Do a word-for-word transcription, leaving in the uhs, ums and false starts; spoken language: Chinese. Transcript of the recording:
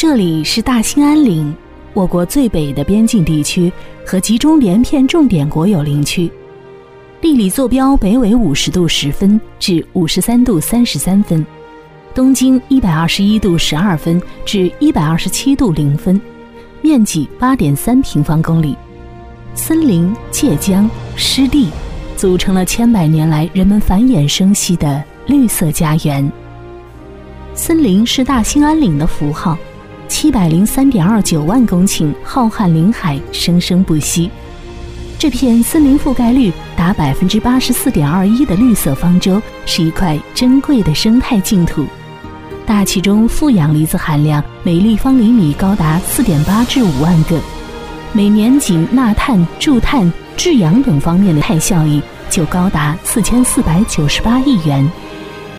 这里是大兴安岭，我国最北的边境地区和集中连片重点国有林区，地理坐标北纬五十度十分至五十三度三十三分，东经一百二十一度十二分至一百二十七度零分，面积八点三平方公里，森林、界江、湿地组成了千百年来人们繁衍生息的绿色家园。森林是大兴安岭的符号，七百零三点二九万公顷浩瀚林海生生不息。这片森林覆盖率达百分之八十四点二一的绿色方舟，是一块珍贵的生态净土。大气中负氧离子含量每立方厘米高达四点八至五万个，每年仅纳碳、助碳、制氧等方面的碳效益就高达四千四百九十八亿元。